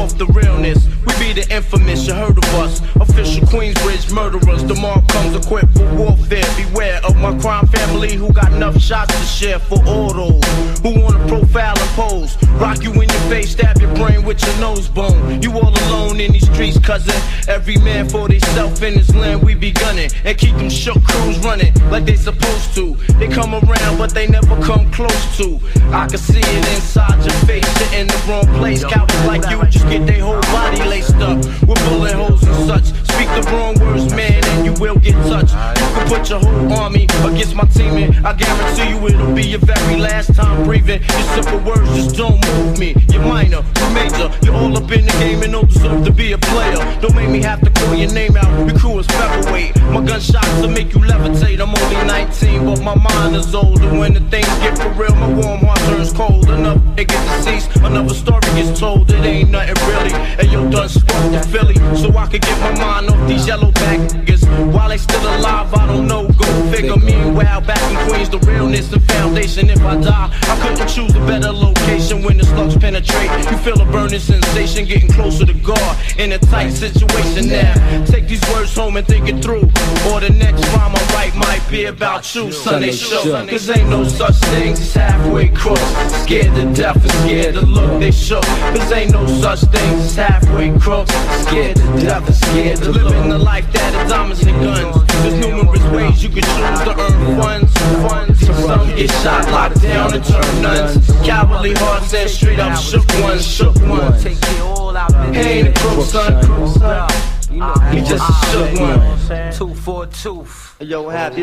off the realness. We be the infamous, you heard of us. Official Queensbridge murderers. The mob comes equipped for warfare. Beware of my crime family who got enough shots to share for all those who wanna profile and pose. Rock you in your face, stab your brain with your nose bone. You all alone in these streets, cousin. Every man for theyself in his land, we be gunning. And keep them shook crews running like they supposed to. They come around, but they never come close to. I can see it inside your face, you're in the wrong place. Cowards like you just get their whole body laced up with bullet holes and such. Speak the wrong words, man, and you will get touched. You can put your whole army against my team, and I guarantee you it'll be your very last time breathing. Your simple words just don't move me. You're minor, you're major, you're all up in the game and don't deserve to be a player. Don't make me have to call your name out. Your crew is featherweight. My gunshots will make you levitate. I'm only 19, but my mind is older. When the things get for real, my warm heart turns cold. Enough they get deceased, another story gets told. It ain't nothing really. And yo done spoke to Philly, so I could get my mind off these yellow back niggas. While they still alive, I don't know. Go figure. Meanwhile, back in Queens, the realness and foundation. If I die, I couldn't choose a better location. When the slugs penetrate, you feel a burning sensation, getting closer to God in a tight situation. Now, take these words home and think it through, or the next rhyme I write might be about you. Sunday show, cause ain't no such things as halfway crooks. Scared to death and scared to look, they shook. Cause ain't no such things as halfway crooks. Scared to death and scared to look. Living the life that is diamonds and guns. There's numerous ways you can choose to earn funds. Some get shot, locked down, and turn nuns. Cowardly hearts and straight up shook ones, shook ones. He ain't a crook, son. He just a shook one. Tooth for a tooth. Yo, happy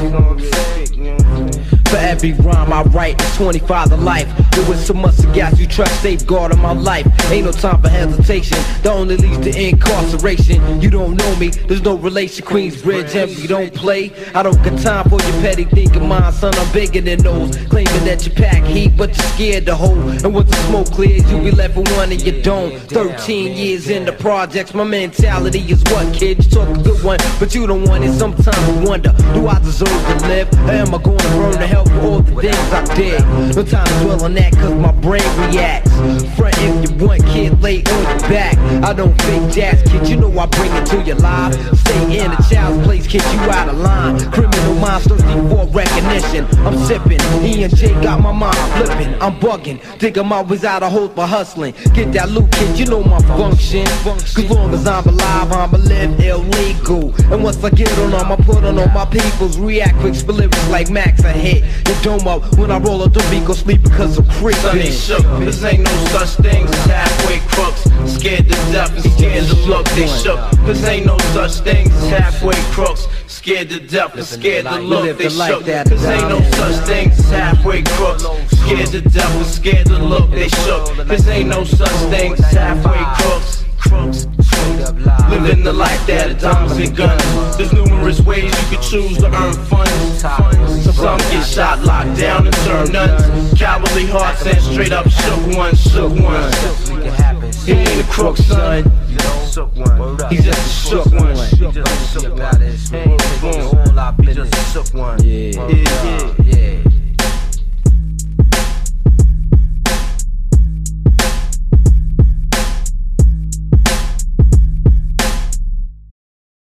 for every rhyme I write, it's 25 to life. There was so much to gas you trust, safeguarding my life. Ain't no time for hesitation, that only leads to incarceration. You don't know me, there's no relation. Queensbridge, and we don't play. I don't got time for your petty thinking, mine, son. I'm bigger than those. Claiming that you pack heat, but you're scared to hold. And once the smoke clears, you be left with one and you don't. 13 years in the projects, my mentality is what, kid? You talk a good one, but you don't want it. Sometimes I wonder, do I deserve to live? Or am I gonna burn to hell for all the things I did? No time to dwell on that, cause my brain reacts. Front if you want, kid, lay on your back. I don't fake jazz, kid, you know I bring it to your live. Stay in a child's place, kid, you out of line. Criminal minds thirsty for recognition. I'm sipping, E and J got my mind flipping. I'm bugging, think I'm always out of hope for hustling. Get that loot, kid, you know my function. Cause long as I'm alive, I'ma live illegal. And once I get on them, I put on all my peoples. React quick, split lyrics like Max, I hit the dome up when I roll up the beat, go sleep because I'm creeping. Sunday shook, this ain't no such thing as halfway crooks. Scared to death and scared to look, they shook. This ain't no such thing as halfway crooks. Scared to death and scared to look, they shook. This ain't no such thing as halfway crooks. Scared to death and scared to look, they shook. This ain't no such thing as halfway crooks. Living the life that is diamonds and guns. There's numerous ways you could choose to earn funds. Some get shot, locked down, and turn nuns. Cowardly hearts and straight up shook ones, shook ones. He ain't a crook, son. He's just a shook one. He just a shook one. Yeah.